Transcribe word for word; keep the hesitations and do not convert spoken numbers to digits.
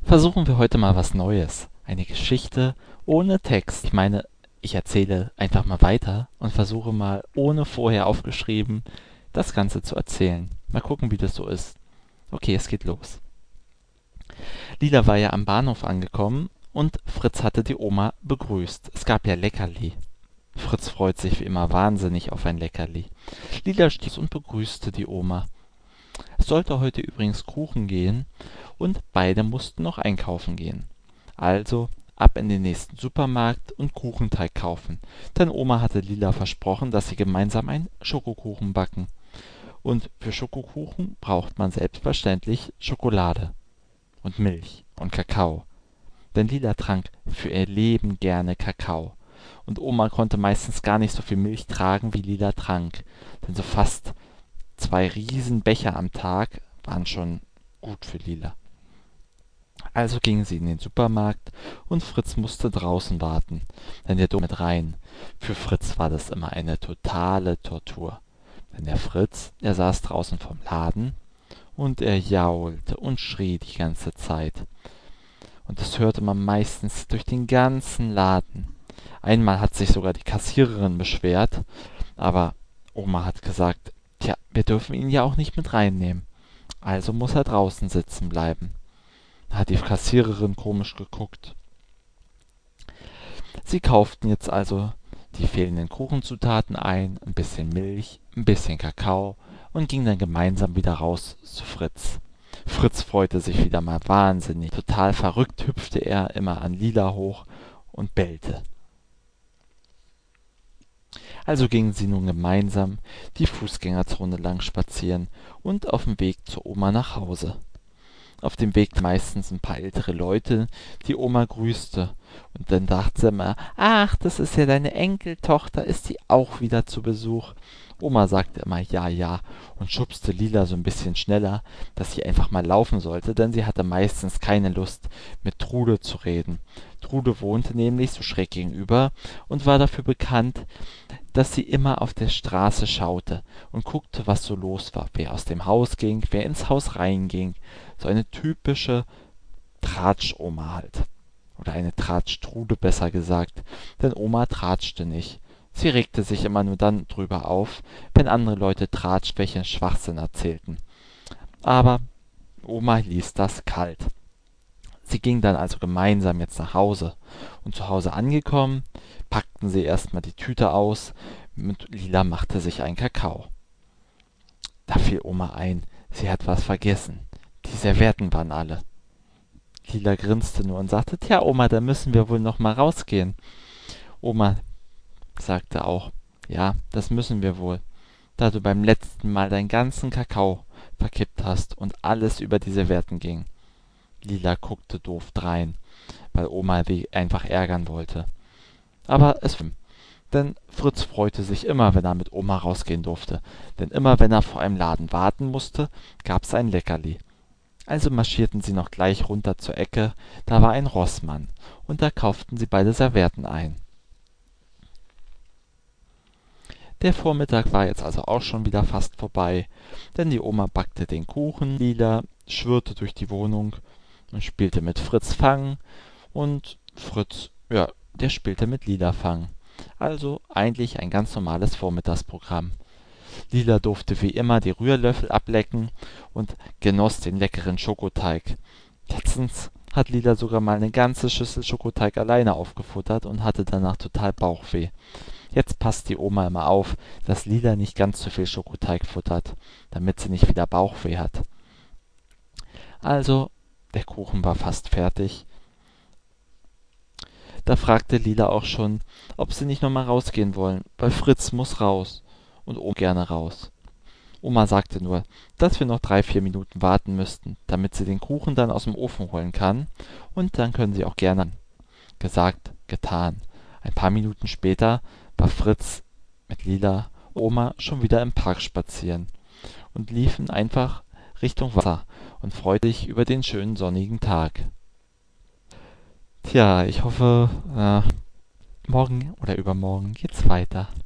Versuchen wir heute mal was Neues. Eine Geschichte ohne Text. Ich meine, ich erzähle einfach mal weiter und versuche mal, ohne vorher aufgeschrieben, das Ganze zu erzählen. Mal gucken, wie das so ist. Okay, es geht los. Lila war ja am Bahnhof angekommen und Fritz hatte die Oma begrüßt. Es gab ja Leckerli. Fritz freut sich wie immer wahnsinnig auf ein Leckerli. Lila stieß und begrüßte die Oma. Es sollte heute übrigens Kuchen gehen und beide mussten noch einkaufen gehen. Also ab in den nächsten Supermarkt und Kuchenteig kaufen, denn Oma hatte Lila versprochen, dass sie gemeinsam einen Schokokuchen backen. Und für Schokokuchen braucht man selbstverständlich Schokolade und Milch und Kakao, denn Lila trank für ihr Leben gerne Kakao. Und Oma konnte meistens gar nicht so viel Milch tragen, wie Lila trank, denn so fast zwei Riesenbecher am Tag waren schon gut für Lila. Also gingen sie in den Supermarkt und Fritz musste draußen warten, denn der durfte mit rein. Für Fritz war das immer eine totale Tortur. Denn der Fritz, der saß draußen vom Laden und er jaulte und schrie die ganze Zeit. Und das hörte man meistens durch den ganzen Laden. Einmal hat sich sogar die Kassiererin beschwert, aber Oma hat gesagt, tja, wir dürfen ihn ja auch nicht mit reinnehmen. Also muss er draußen sitzen bleiben. Da hat die Kassiererin komisch geguckt. Sie kauften jetzt also die fehlenden Kuchenzutaten ein, ein bisschen Milch, ein bisschen Kakao und gingen dann gemeinsam wieder raus zu Fritz. Fritz freute sich wieder mal wahnsinnig. Total verrückt hüpfte er immer an Lila hoch und bellte. Also gingen sie nun gemeinsam die Fußgängerzone lang spazieren und auf dem Weg zur Oma nach Hause. Auf dem Weg meistens ein paar ältere Leute, die Oma grüßte. Und dann dachte sie immer, ach, das ist ja deine Enkeltochter, ist die auch wieder zu Besuch? Oma sagte immer ja, ja und schubste Lila so ein bisschen schneller, dass sie einfach mal laufen sollte, denn sie hatte meistens keine Lust, mit Trude zu reden. Trude wohnte nämlich so schräg gegenüber und war dafür bekannt, dass sie immer auf der Straße schaute und guckte, was so los war, wer aus dem Haus ging, wer ins Haus reinging. So eine typische Tratsch-Oma halt. Oder eine Tratsch-Trude besser gesagt, denn Oma tratschte nicht. Sie regte sich immer nur dann drüber auf, wenn andere Leute Tratsch welchen Schwachsinn erzählten. Aber Oma ließ das kalt. Sie gingen dann also gemeinsam jetzt nach Hause. Und zu Hause angekommen, packten sie erstmal die Tüte aus und Lila machte sich einen Kakao. Da fiel Oma ein, sie hat was vergessen. Die Servietten waren alle. Lila grinste nur und sagte, tja, Oma, da müssen wir wohl noch mal rausgehen. Oma sagte auch, ja, das müssen wir wohl, da du beim letzten Mal deinen ganzen Kakao verkippt hast und alles über die Servietten ging. Lila guckte doof drein, weil Oma sie einfach ärgern wollte. Aber es war, denn Fritz freute sich immer, wenn er mit Oma rausgehen durfte, denn immer wenn er vor einem Laden warten musste, gab's ein Leckerli. Also marschierten sie noch gleich runter zur Ecke, da war ein Rossmann, und da kauften sie beide Servietten ein. Der Vormittag war jetzt also auch schon wieder fast vorbei, denn die Oma backte den Kuchen, Lila schwirrte durch die Wohnung und spielte mit Fritz Fang, und Fritz, ja, der spielte mit Lila Fang. Also eigentlich ein ganz normales Vormittagsprogramm. Lila durfte wie immer die Rührlöffel ablecken und genoss den leckeren Schokoteig. Letztens hat Lila sogar mal eine ganze Schüssel Schokoteig alleine aufgefuttert und hatte danach total Bauchweh. Jetzt passt die Oma immer auf, dass Lila nicht ganz zu viel Schokoteig futtert, damit sie nicht wieder Bauchweh hat. Also, der Kuchen war fast fertig. Da fragte Lila auch schon, ob sie nicht noch mal rausgehen wollen, weil Fritz muss raus und Oma gerne raus. Oma sagte nur, dass wir noch drei, vier Minuten warten müssten, damit sie den Kuchen dann aus dem Ofen holen kann, und dann können sie auch gerne. Gesagt, getan. Ein paar Minuten später war Fritz mit Lila Oma schon wieder im Park spazieren und liefen einfach Richtung Wasser und freute sich über den schönen sonnigen Tag. Tja, ich hoffe, äh, morgen oder übermorgen geht's weiter.